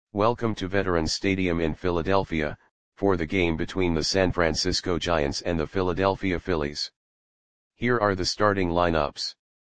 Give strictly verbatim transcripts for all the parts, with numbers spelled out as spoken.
Welcome to Veterans Stadium in Philadelphia, for the game between the San Francisco Giants and the Philadelphia Phillies. Here are the starting lineups.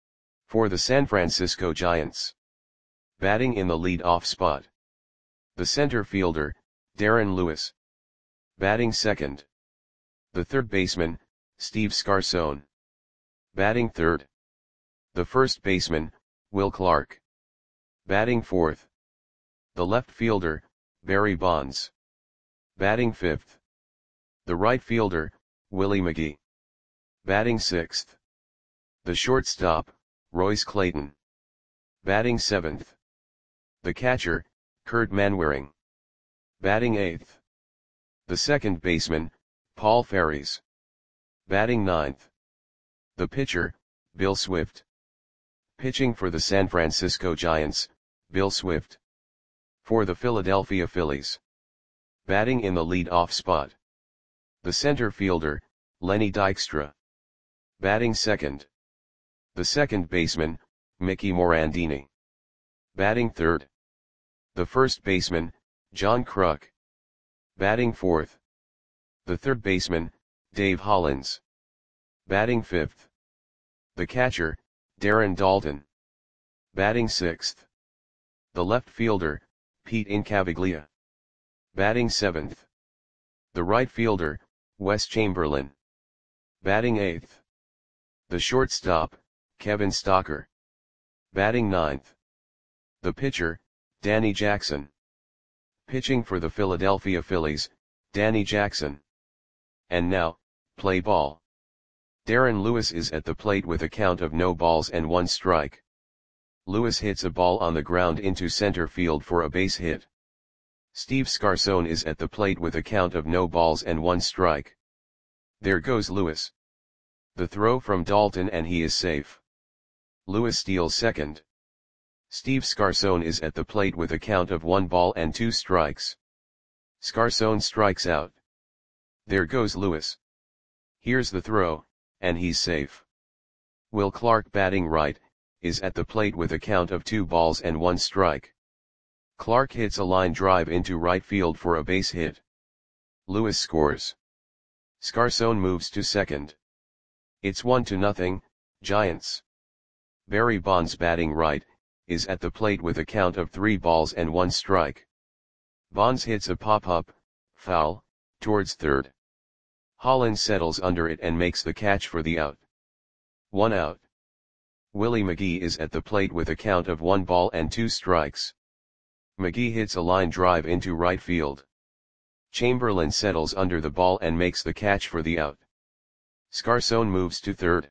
For the San Francisco Giants. Batting in the lead-off spot. The center fielder, Darren Lewis. Batting second. The third baseman, Steve Scarson. Batting third. The first baseman, Will Clark. Batting fourth. The left fielder, Barry Bonds. Batting fifth. The right fielder, Willie McGee. Batting sixth. The shortstop, Royce Clayton. Batting seventh. The catcher, Kurt Manwaring. Batting eighth. The second baseman, Paul Ferries. Batting ninth. The pitcher, Bill Swift. Pitching for the San Francisco Giants, Bill Swift. For the Philadelphia Phillies. Batting in the lead-off spot. The center fielder, Lenny Dykstra. Batting second. The second baseman, Mickey Morandini. Batting third. The first baseman, John Kruk. Batting fourth. The third baseman, Dave Hollins. Batting fifth. The catcher, Darren Daulton. Batting sixth. The left fielder, Pete Incaviglia. Batting seventh. The right fielder, Wes Chamberlain. Batting eighth. The shortstop, Kevin Stocker. Batting ninth. The pitcher, Danny Jackson. Pitching for the Philadelphia Phillies, Danny Jackson. And now, play ball. Darren Lewis is at the plate with a count of no balls and one strike. Lewis hits a ball on the ground into center field for a base hit. Steve Scarson is at the plate with a count of no balls and one strike. There goes Lewis. The throw from Daulton and he is safe. Lewis steals second. Steve Scarson is at the plate with a count of one ball and two strikes. Scarson strikes out. There goes Lewis. Here's the throw, and he's safe. Will Clark, batting right, is at the plate with a count of two balls and one strike. Clark hits a line drive into right field for a base hit. Lewis scores. Scarson moves to second. It's one to nothing, Giants. Barry Bonds, batting right, is at the plate with a count of three balls and one strike. Bonds hits a pop-up, foul, towards third. Hollins settles under it and makes the catch for the out. One out. Willie McGee is at the plate with a count of one ball and two strikes. McGee hits a line drive into right field. Chamberlain settles under the ball and makes the catch for the out. Scarson moves to third.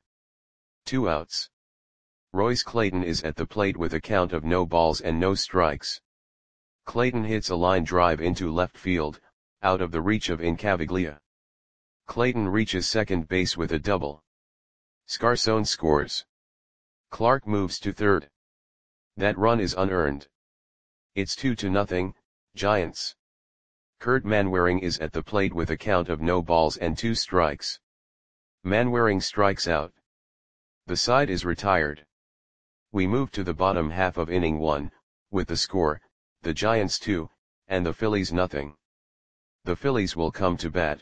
Two outs. Royce Clayton is at the plate with a count of no balls and no strikes. Clayton hits a line drive into left field, out of the reach of Incaviglia. Clayton reaches second base with a double. Scarson scores. Clark moves to third. That run is unearned. It's two to nothing, Giants. Kurt Manwaring is at the plate with a count of no balls and two strikes. Manwaring strikes out. The side is retired. We move to the bottom half of inning one, with the score, the Giants two, and the Phillies nothing. The Phillies will come to bat.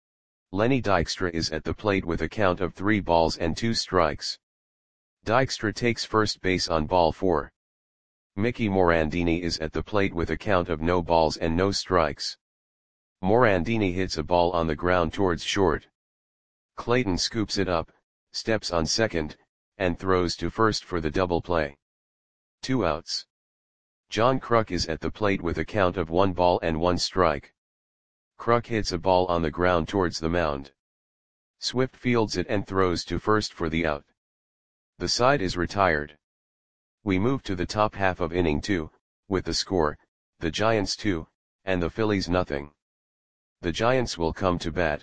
Lenny Dykstra is at the plate with a count of three balls and two strikes. Dykstra takes first base on ball four. Mickey Morandini is at the plate with a count of no balls and no strikes. Morandini hits a ball on the ground towards short. Clayton scoops it up, steps on second, and throws to first for the double play. Two outs. John Kruk is at the plate with a count of one ball and one strike. Kruk hits a ball on the ground towards the mound. Swift fields it and throws to first for the out. The side is retired. We move to the top half of inning two, with the score, the Giants two, and the Phillies nothing. The Giants will come to bat.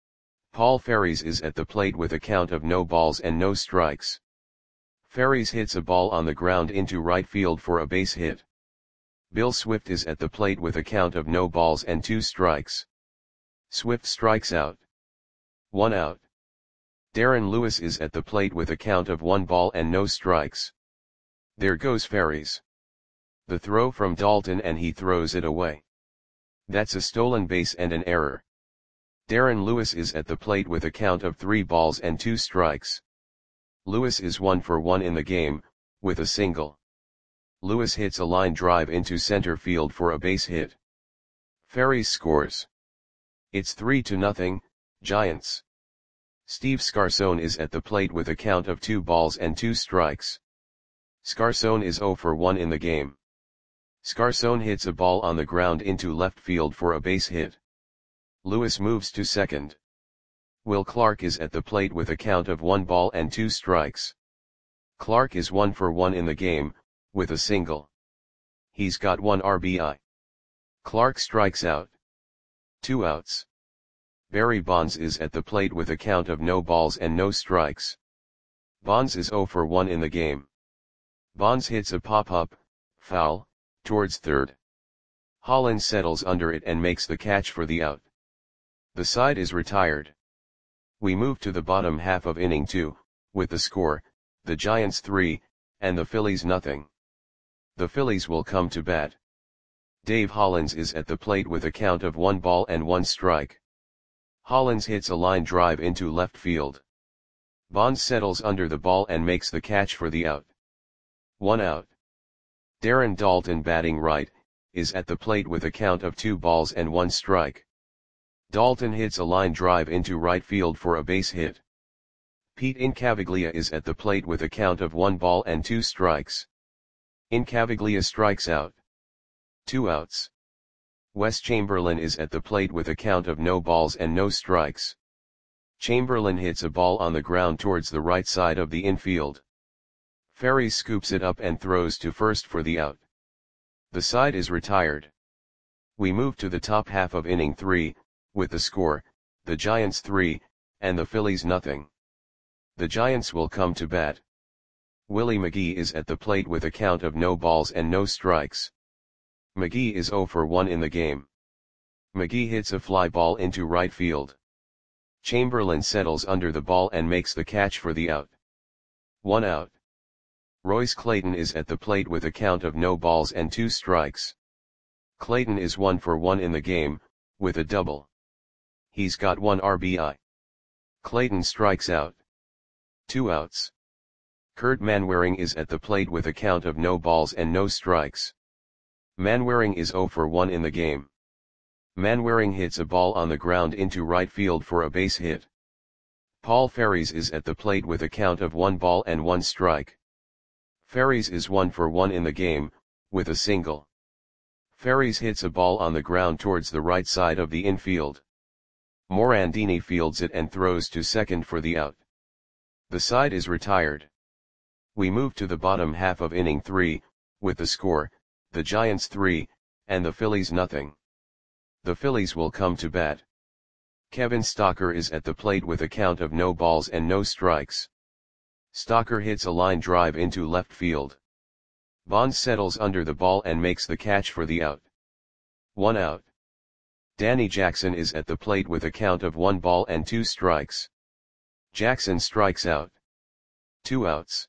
Paul Ferries is at the plate with a count of no balls and no strikes. Ferries hits a ball on the ground into right field for a base hit. Bill Swift is at the plate with a count of no balls and two strikes. Swift strikes out. One out. Darren Lewis is at the plate with a count of one ball and no strikes. There goes Ferries. The throw from Dalton and he throws it away. That's a stolen base and an error. Darren Lewis is at the plate with a count of three balls and two strikes. Lewis is one for one in the game, with a single. Lewis hits a line drive into center field for a base hit. Ferries scores. It's three to nothing, Giants. Steve Scarson is at the plate with a count of two balls and two strikes. Scarson is zero for one in the game. Scarson hits a ball on the ground into left field for a base hit. Lewis moves to second. Will Clark is at the plate with a count of one ball and two strikes. Clark is one for one in the game, with a single. He's got one R B I. Clark strikes out. Two outs. Barry Bonds is at the plate with a count of no balls and no strikes. Bonds is zero for one in the game. Bonds hits a pop-up, foul, towards third. Hollins settles under it and makes the catch for the out. The side is retired. We move to the bottom half of inning two, with the score, the Giants three, and the Phillies nothing. The Phillies will come to bat. Dave Hollins is at the plate with a count of one ball and one strike. Hollins hits a line drive into left field. Bonds settles under the ball and makes the catch for the out. One out. Darren Dalton, batting right, is at the plate with a count of two balls and one strike. Dalton hits a line drive into right field for a base hit. Pete Incaviglia is at the plate with a count of one ball and two strikes. Incaviglia strikes out. Two outs. Wes Chamberlain is at the plate with a count of no balls and no strikes. Chamberlain hits a ball on the ground towards the right side of the infield. Ferry scoops it up and throws to first for the out. The side is retired. We move to the top half of inning three, with the score, the Giants three, and the Phillies nothing. The Giants will come to bat. Willie McGee is at the plate with a count of no balls and no strikes. McGee is zero for one in the game. McGee hits a fly ball into right field. Chamberlain settles under the ball and makes the catch for the out. One out. Royce Clayton is at the plate with a count of no balls and two strikes. Clayton is one for one in the game, with a double. He's got one R B I. Clayton strikes out. Two outs. Kurt Manwaring is at the plate with a count of no balls and no strikes. Manwaring is zero for one in the game. Manwaring hits a ball on the ground into right field for a base hit. Paul Ferries is at the plate with a count of one ball and one strike. Ferries is one for one in the game, with a single. Ferries hits a ball on the ground towards the right side of the infield. Morandini fields it and throws to second for the out. The side is retired. We move to the bottom half of inning three, with the score, the Giants three, and the Phillies nothing. The Phillies will come to bat. Kevin Stocker is at the plate with a count of no balls and no strikes. Stocker hits a line drive into left field. Bonds settles under the ball and makes the catch for the out. One out. Danny Jackson is at the plate with a count of one ball and two strikes. Jackson strikes out. Two outs.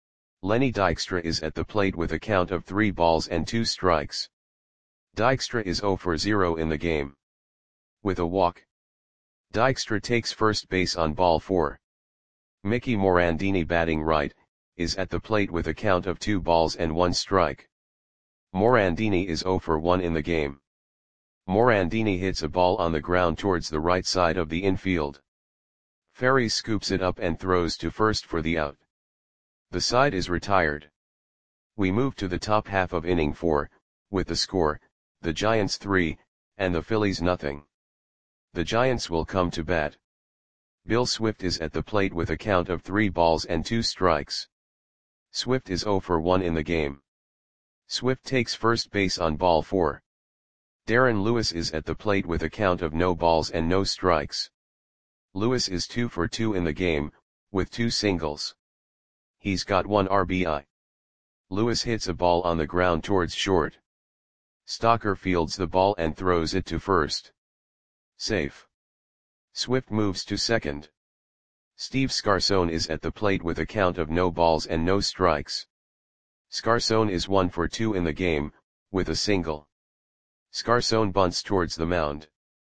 Lenny Dykstra is at the plate with a count of three balls and two strikes. Dykstra is zero for zero in the game. With a walk. Dykstra takes first base on ball four. Mickey Morandini, batting right, is at the plate with a count of two balls and one strike. Morandini is zero for one in the game. Morandini hits a ball on the ground towards the right side of the infield. Ferry scoops it up and throws to first for the out. The side is retired. We move to the top half of inning four, with the score, the Giants three, and the Phillies nothing. The Giants will come to bat. Bill Swift is at the plate with a count of three balls and two strikes. Swift is zero for one in the game. Swift takes first base on ball four. Darren Lewis is at the plate with a count of no balls and no strikes. Lewis is two for two in the game, with two singles. He's got one R B I. Lewis hits a ball on the ground towards short. Stocker fields the ball and throws it to first. Safe. Swift moves to second. Steve Scarson is at the plate with a count of no balls and no strikes. Scarson is one for two in the game, with a single. Scarson bunts towards the mound.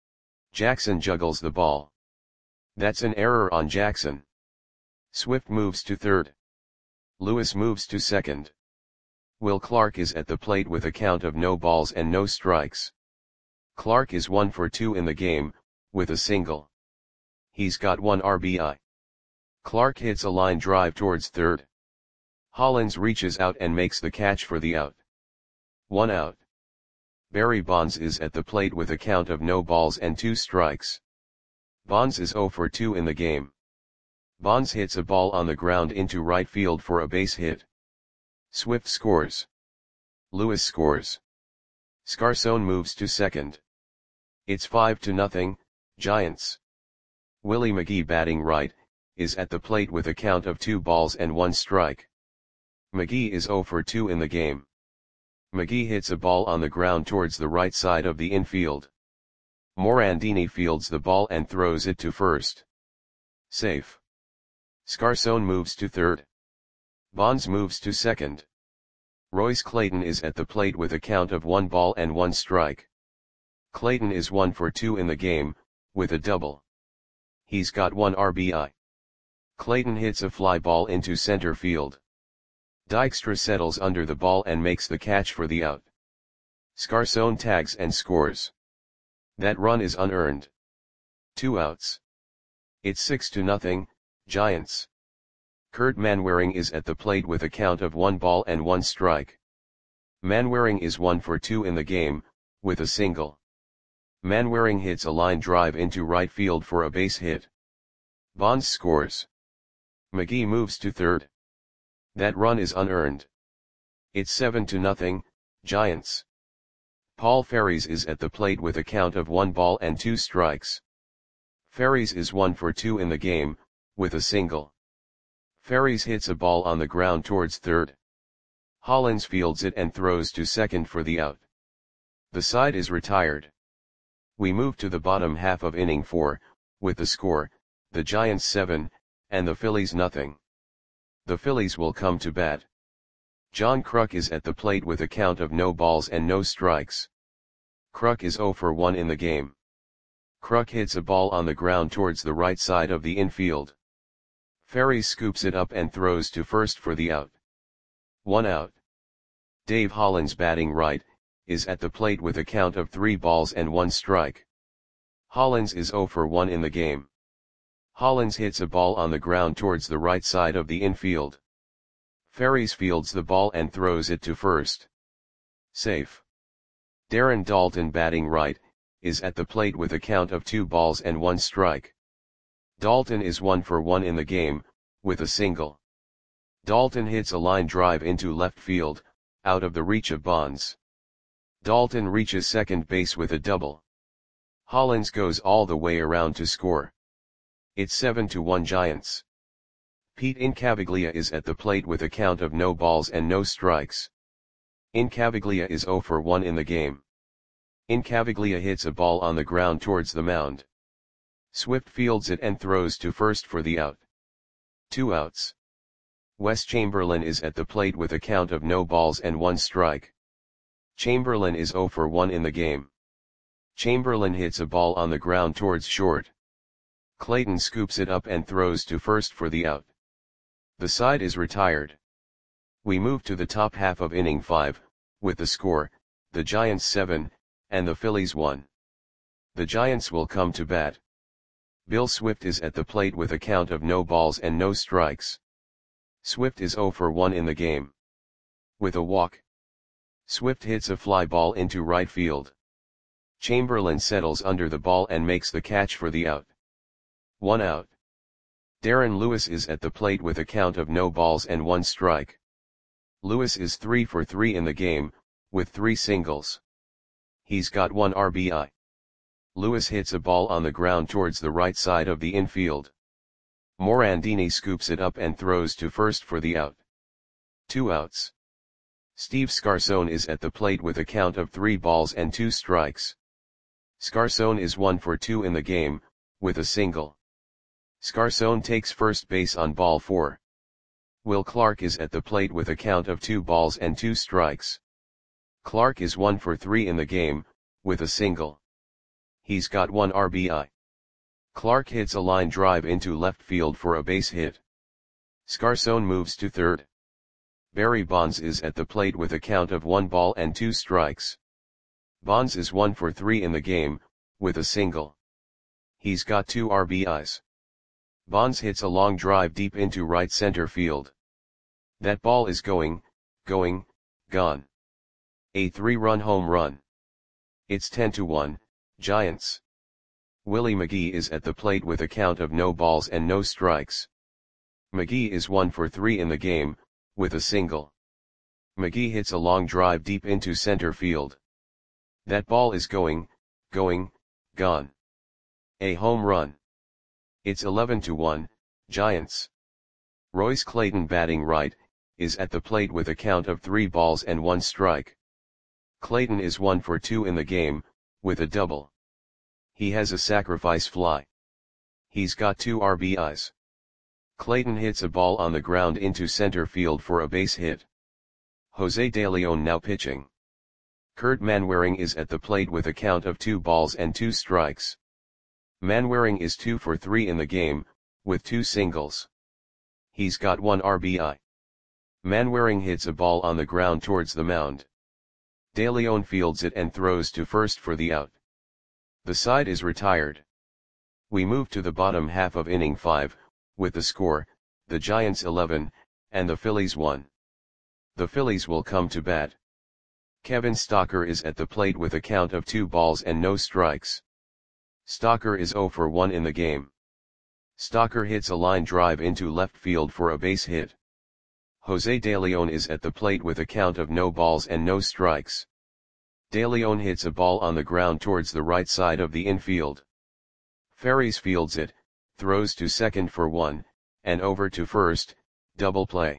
Jackson juggles the ball. That's an error on Jackson. Swift moves to third. Lewis moves to second. Will Clark is at the plate with a count of no balls and no strikes. Clark is one for two in the game, with a single. He's got one R B I. Clark hits a line drive towards third. Hollins reaches out and makes the catch for the out. One out. Barry Bonds is at the plate with a count of no balls and two strikes. Bonds is zero for two in the game. Bonds hits a ball on the ground into right field for a base hit. Swift scores. Lewis scores. Scarson moves to second. It's five to nothing, Giants. Willie McGee, batting right, is at the plate with a count of two balls and one strike. McGee is zero for two in the game. McGee hits a ball on the ground towards the right side of the infield. Morandini fields the ball and throws it to first. Safe. Scarson moves to third. Bonds moves to second. Royce Clayton is at the plate with a count of one ball and one strike. Clayton is one for two in the game, with a double. He's got one R B I. Clayton hits a fly ball into center field. Dykstra settles under the ball and makes the catch for the out. Scarson tags and scores. That run is unearned. Two outs. It's six to nothing, Giants. Kurt Manwaring is at the plate with a count of one ball and one strike. Manwaring is one for two in the game, with a single. Manwaring hits a line drive into right field for a base hit. Bonds scores. McGee moves to third. That run is unearned. It's seven to nothing, Giants. Paul Ferries is at the plate with a count of one ball and two strikes. Ferries is one for two in the game, with a single. Ferries hits a ball on the ground towards third. Hollins fields it and throws to second for the out. The side is retired. We move to the bottom half of inning four, with the score, the Giants seven, and the Phillies nothing. The Phillies will come to bat. John Kruk is at the plate with a count of no balls and no strikes. Kruk is zero for one in the game. Kruk hits a ball on the ground towards the right side of the infield. Ferries scoops it up and throws to first for the out. One out. Dave Hollins, batting right, is at the plate with a count of three balls and one strike. Hollins is zero for one in the game. Hollins hits a ball on the ground towards the right side of the infield. Ferries fields the ball and throws it to first. Safe. Darren Daulton, batting right, is at the plate with a count of two balls and one strike. Daulton is one for one in the game, with a single. Daulton hits a line drive into left field, out of the reach of Bonds. Daulton reaches second base with a double. Hollins goes all the way around to score. It's seven to one Giants. Pete Incaviglia is at the plate with a count of no balls and no strikes. Incaviglia is zero for one in the game. Incaviglia hits a ball on the ground towards the mound. Swift fields it and throws to first for the out. Two outs. Wes Chamberlain is at the plate with a count of no balls and one strike. Chamberlain is zero for one in the game. Chamberlain hits a ball on the ground towards short. Clayton scoops it up and throws to first for the out. The side is retired. We move to the top half of inning five, with the score, the Giants seven, and the Phillies one. The Giants will come to bat. Bill Swift is at the plate with a count of no balls and no strikes. Swift is zero for one in the game. With a walk. Swift hits a fly ball into right field. Chamberlain settles under the ball and makes the catch for the out. One out. Darren Lewis is at the plate with a count of no balls and one strike. Lewis is three for three in the game, with three singles. He's got one R B I. Lewis hits a ball on the ground towards the right side of the infield. Morandini scoops it up and throws to first for the out. Two outs. Steve Scarson is at the plate with a count of three balls and two strikes. Scarson is one for two in the game, with a single. Scarson takes first base on ball four. Will Clark is at the plate with a count of two balls and two strikes. Clark is one for three in the game, with a single. He's got one R B I. Clark hits a line drive into left field for a base hit. Scarson moves to third. Barry Bonds is at the plate with a count of one ball and two strikes. Bonds is one for three in the game, with a single. He's got two R B Is. Bonds hits a long drive deep into right center field. That ball is going, going, gone. A three-run home run. It's ten to one, Giants. Willie McGee is at the plate with a count of no balls and no strikes. McGee is one for three in the game, with a single. McGee hits a long drive deep into center field. That ball is going, going, gone. A home run. It's eleven to one, Giants. Royce Clayton, batting right, is at the plate with a count of three balls and one strike. Clayton is one for two in the game, with a double. He has a sacrifice fly. He's got two R B Is. Clayton hits a ball on the ground into center field for a base hit. Jose De Leon now pitching. Kurt Manwaring is at the plate with a count of two balls and two strikes. Manwaring is two for three in the game, with two singles. He's got one R B I. Manwaring hits a ball on the ground towards the mound. De Leon fields it and throws to first for the out. The side is retired. We move to the bottom half of inning five, with the score, the Giants eleven, and the Phillies one. The Phillies will come to bat. Kevin Stocker is at the plate with a count of two balls and no strikes. Stocker is zero for one in the game. Stocker hits a line drive into left field for a base hit. Jose De Leon is at the plate with a count of no balls and no strikes. De Leon hits a ball on the ground towards the right side of the infield. Ferries fields it, throws to second for one, and over to first, double play.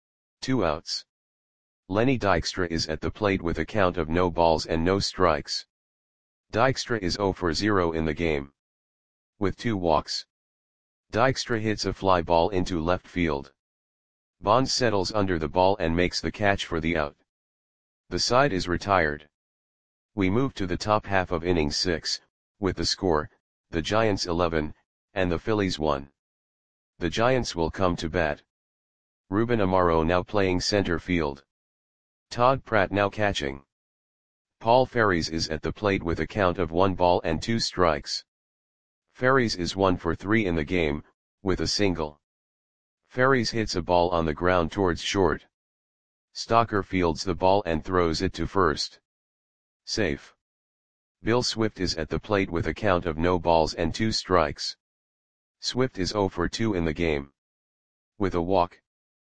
Two outs. Lenny Dykstra is at the plate with a count of no balls and no strikes. Dykstra is zero for zero in the game. With two walks. Dykstra hits a fly ball into left field. Bonds settles under the ball and makes the catch for the out. The side is retired. We move to the top half of inning six, with the score, the Giants eleven, and the Phillies one. The Giants will come to bat. Ruben Amaro now playing center field. Todd Pratt now catching. Paul Ferries is at the plate with a count of one ball and two strikes. Ferries is one for three in the game, with a single. Ferries hits a ball on the ground towards short. Stocker fields the ball and throws it to first. Safe. Bill Swift is at the plate with a count of no balls and two strikes. Swift is zero for two in the game. With a walk.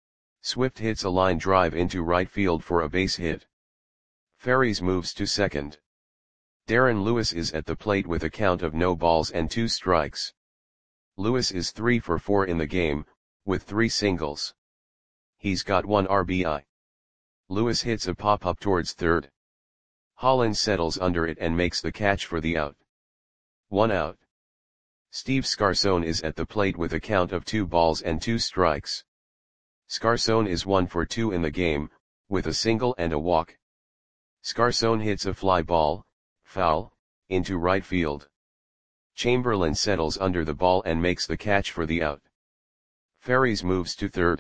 Swift hits a line drive into right field for a base hit. Ferries moves to second. Darren Lewis is at the plate with a count of no balls and two strikes. Lewis is three for four in the game, with three singles. He's got one R B I. Lewis hits a pop-up towards third. Holland settles under it and makes the catch for the out. One out. Steve Scarson is at the plate with a count of two balls and two strikes. Scarson is one for two in the game, with a single and a walk. Scarson hits a fly ball, foul, into right field. Chamberlain settles under the ball and makes the catch for the out. Ferries moves to third.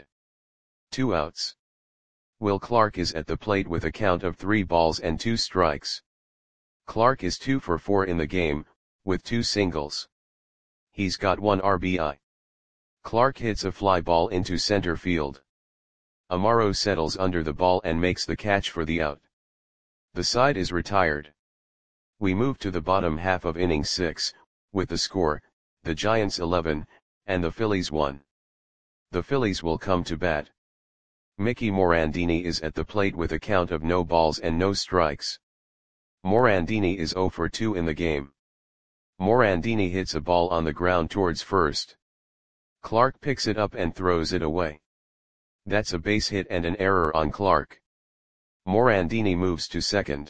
Two outs. Will Clark is at the plate with a count of three balls and two strikes. Clark is two for four in the game, with two singles. He's got one R B I. Clark hits a fly ball into center field. Amaro settles under the ball and makes the catch for the out. The side is retired. We move to the bottom half of inning six, with the score, the Giants eleven, and the Phillies one. The Phillies will come to bat. Mickey Morandini is at the plate with a count of no balls and no strikes. Morandini is zero for two in the game. Morandini hits a ball on the ground towards first. Clark picks it up and throws it away. That's a base hit and an error on Clark. Morandini moves to second.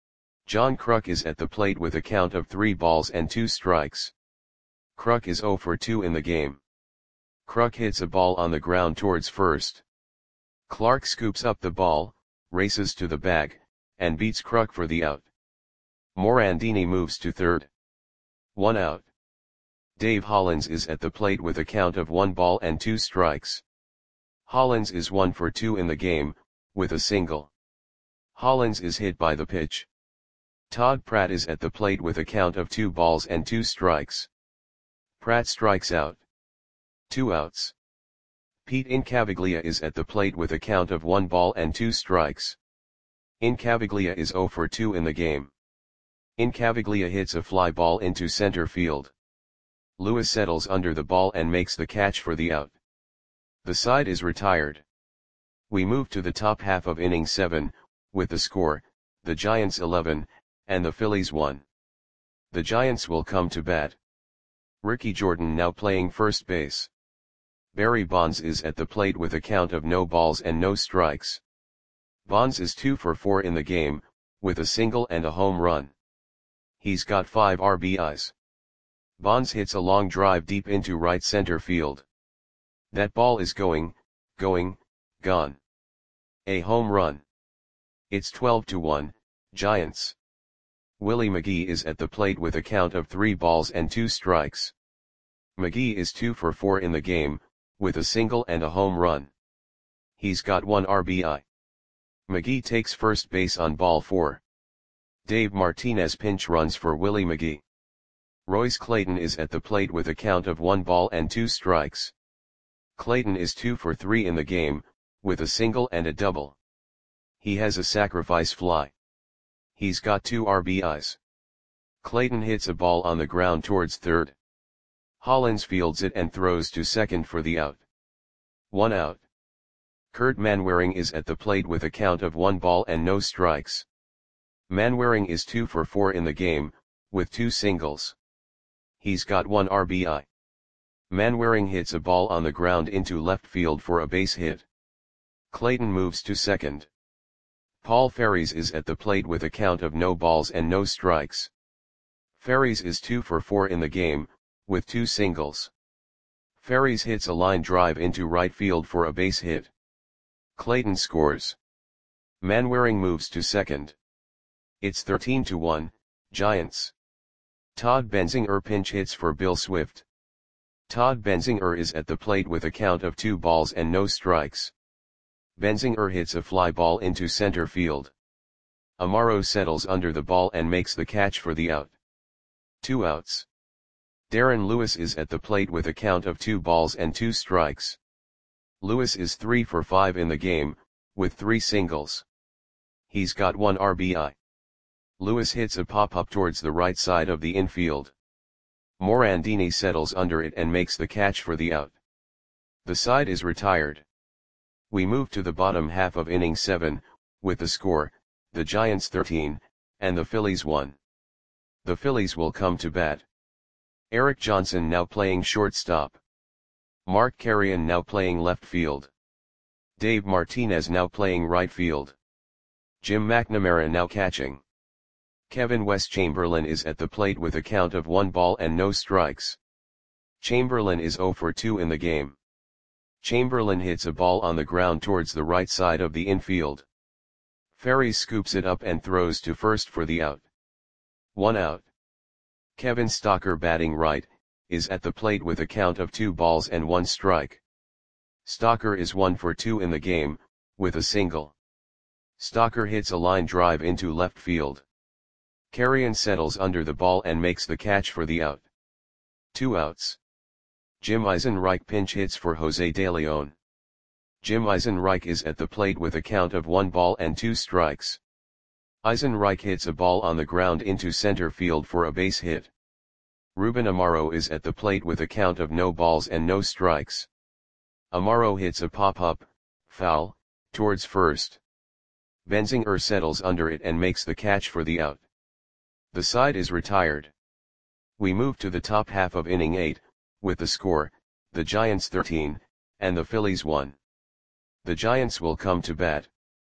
John Kruk is at the plate with a count of three balls and two strikes. Kruk is zero for two in the game. Kruk hits a ball on the ground towards first. Clark scoops up the ball, races to the bag, and beats Kruk for the out. Morandini moves to third. One out. Dave Hollins is at the plate with a count of one ball and two strikes. Hollins is one for two in the game, with a single. Hollins is hit by the pitch. Todd Pratt is at the plate with a count of two balls and two strikes. Pratt strikes out. Two outs. Pete Incaviglia is at the plate with a count of one ball and two strikes. Incaviglia is zero for two in the game. Incaviglia hits a fly ball into center field. Lewis settles under the ball and makes the catch for the out. The side is retired. We move to the top half of inning seven, with the score, the Giants eleven, and the Phillies one. The Giants will come to bat. Ricky Jordan now playing first base. Barry Bonds is at the plate with a count of no balls and no strikes. Bonds is two for four in the game, with a single and a home run. He's got five R B Is. Bonds hits a long drive deep into right center field. That ball is going, going, gone. A home run. It's twelve to one, Giants. Willie McGee is at the plate with a count of three balls and two strikes. McGee is two for four in the game, with a single and a home run. He's got one R B I. McGee takes first base on ball four. Dave Martinez pinch runs for Willie McGee. Royce Clayton is at the plate with a count of one ball and two strikes. Clayton is two for three in the game, with a single and a double. He has a sacrifice fly. He's got two R B Is. Clayton hits a ball on the ground towards third. Hollins fields it and throws to second for the out. One out. Kurt Manwaring is at the plate with a count of one ball and no strikes. Manwaring is two for four in the game, with two singles. He's got one R B I. Manwaring hits a ball on the ground into left field for a base hit. Clayton moves to second. Paul Ferries is at the plate with a count of no balls and no strikes. Ferries is two for four in the game, with two singles. Ferries hits a line drive into right field for a base hit. Clayton scores. Manwaring moves to second. It's thirteen to one, Giants. Todd Benzinger pinch hits for Bill Swift. Todd Benzinger is at the plate with a count of two balls and no strikes. Benzinger hits a fly ball into center field. Amaro settles under the ball and makes the catch for the out. Two outs. Darren Lewis is at the plate with a count of two balls and two strikes. Lewis is three for five in the game, with three singles. He's got one R B I. Lewis hits a pop-up towards the right side of the infield. Morandini settles under it and makes the catch for the out. The side is retired. We move to the bottom half of inning seven, with the score, the Giants thirteen, and the Phillies one. The Phillies will come to bat. Eric Johnson now playing shortstop. Mark Carrion now playing left field. Dave Martinez now playing right field. Jim McNamara now catching. Kevin West Chamberlain is at the plate with a count of one ball and no strikes. Chamberlain is zero for two in the game. Chamberlain hits a ball on the ground towards the right side of the infield. Ferries scoops it up and throws to first for the out. One out. Kevin Stocker batting right, is at the plate with a count of two balls and one strike. Stocker is one for two in the game, with a single. Stocker hits a line drive into left field. Carrion settles under the ball and makes the catch for the out. Two outs. Jim Eisenreich pinch hits for Jose De Leon. Jim Eisenreich is at the plate with a count of one ball and two strikes. Eisenreich hits a ball on the ground into center field for a base hit. Ruben Amaro is at the plate with a count of no balls and no strikes. Amaro hits a pop-up, foul, towards first. Benzinger settles under it and makes the catch for the out. The side is retired. We move to the top half of inning eight, with the score, the Giants thirteen, and the Phillies one. The Giants will come to bat.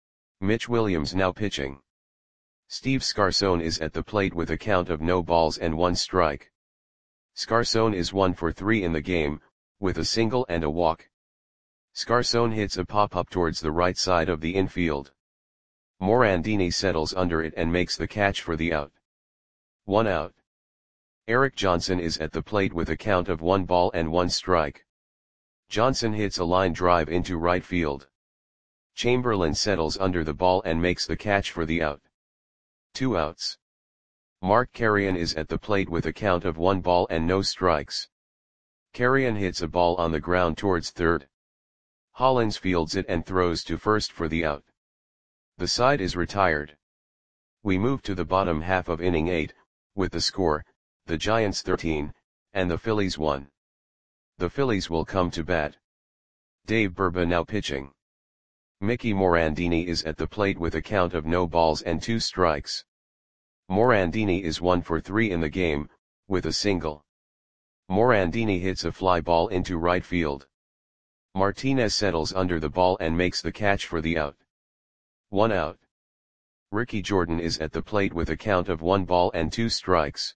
Mitch Williams now pitching. Steve Scarsone is at the plate with a count of no balls and one strike. Scarsone is one for three in the game, with a single and a walk. Scarson hits a pop-up towards the right side of the infield. Morandini settles under it and makes the catch for the out. One out. Eric Johnson is at the plate with a count of one ball and one strike. Johnson hits a line drive into right field. Chamberlain settles under the ball and makes the catch for the out. Two outs. Mark Carrion is at the plate with a count of one ball and no strikes. Carrion hits a ball on the ground towards third. Hollins fields it and throws to first for the out. The side is retired. We move to the bottom half of inning eight, with the score, the Giants thirteen, and the Phillies one. The Phillies will come to bat. Dave Burba now pitching. Mickey Morandini is at the plate with a count of no balls and two strikes. Morandini is one for three in the game, with a single. Morandini hits a fly ball into right field. Martinez settles under the ball and makes the catch for the out. One out. Ricky Jordan is at the plate with a count of one ball and two strikes.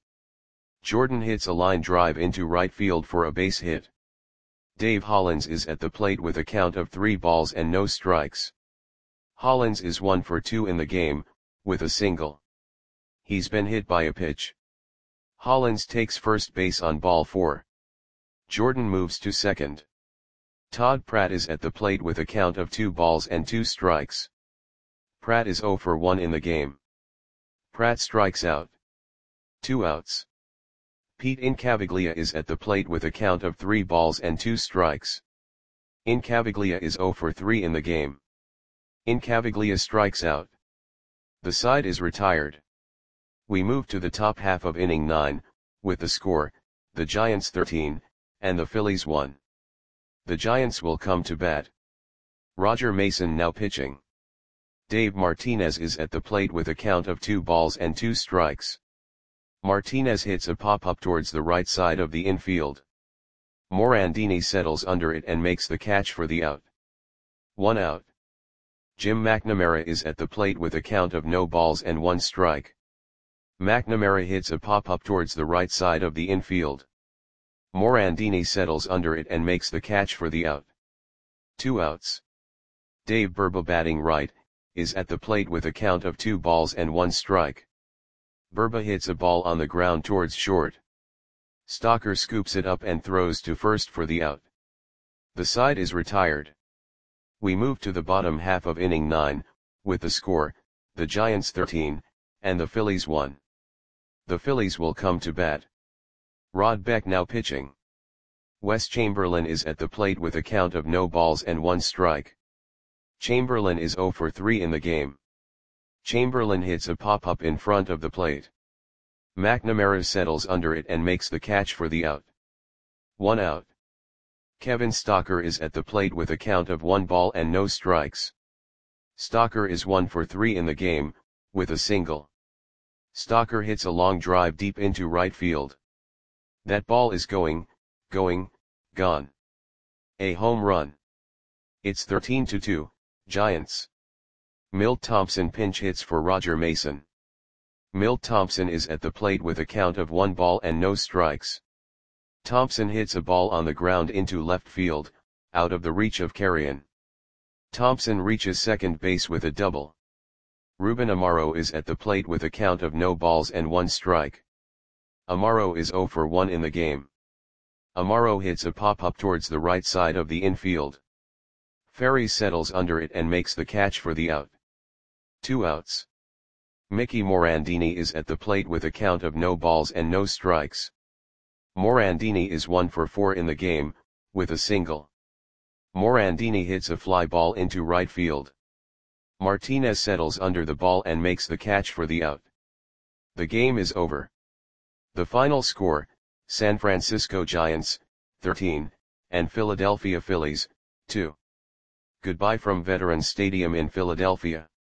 Jordan hits a line drive into right field for a base hit. Dave Hollins is at the plate with a count of three balls and no strikes. Hollins is one for two in the game, with a single. He's been hit by a pitch. Hollins takes first base on ball four. Jordan moves to second. Todd Pratt is at the plate with a count of two balls and two strikes. Pratt is zero for one in the game. Pratt strikes out. Two outs. Pete Incaviglia is at the plate with a count of three balls and two strikes. Incaviglia is zero for three in the game. Incaviglia strikes out. The side is retired. We move to the top half of inning nine, with the score, the Giants thirteen, and the Phillies one. The Giants will come to bat. Roger Mason now pitching. Dave Martinez is at the plate with a count of two balls and two strikes. Martinez hits a pop-up towards the right side of the infield. Morandini settles under it and makes the catch for the out. One out. Jim McNamara is at the plate with a count of no balls and one strike. McNamara hits a pop-up towards the right side of the infield. Morandini settles under it and makes the catch for the out. Two outs. Dave Burba batting right, is at the plate with a count of two balls and one strike. Burba hits a ball on the ground towards short. Stocker scoops it up and throws to first for the out. The side is retired. We move to the bottom half of inning nine, with the score, the Giants thirteen, and the Phillies one. The Phillies will come to bat. Rod Beck now pitching. Wes Chamberlain is at the plate with a count of no balls and one strike. Chamberlain is zero for three in the game. Chamberlain hits a pop-up in front of the plate. McNamara settles under it and makes the catch for the out. One out. Kevin Stocker is at the plate with a count of one ball and no strikes. Stocker is one for three in the game, with a single. Stocker hits a long drive deep into right field. That ball is going, going, gone. A home run. It's thirteen to two, Giants. Milt Thompson pinch hits for Roger Mason. Milt Thompson is at the plate with a count of one ball and no strikes. Thompson hits a ball on the ground into left field, out of the reach of Carrion. Thompson reaches second base with a double. Ruben Amaro is at the plate with a count of no balls and one strike. Amaro is zero for one in the game. Amaro hits a pop-up towards the right side of the infield. Ferry settles under it and makes the catch for the out. Two outs. Mickey Morandini is at the plate with a count of no balls and no strikes. Morandini is one for four in the game, with a single. Morandini hits a fly ball into right field. Martinez settles under the ball and makes the catch for the out. The game is over. The final score, San Francisco Giants, thirteen, and Philadelphia Phillies, two. Goodbye from Veterans Stadium in Philadelphia.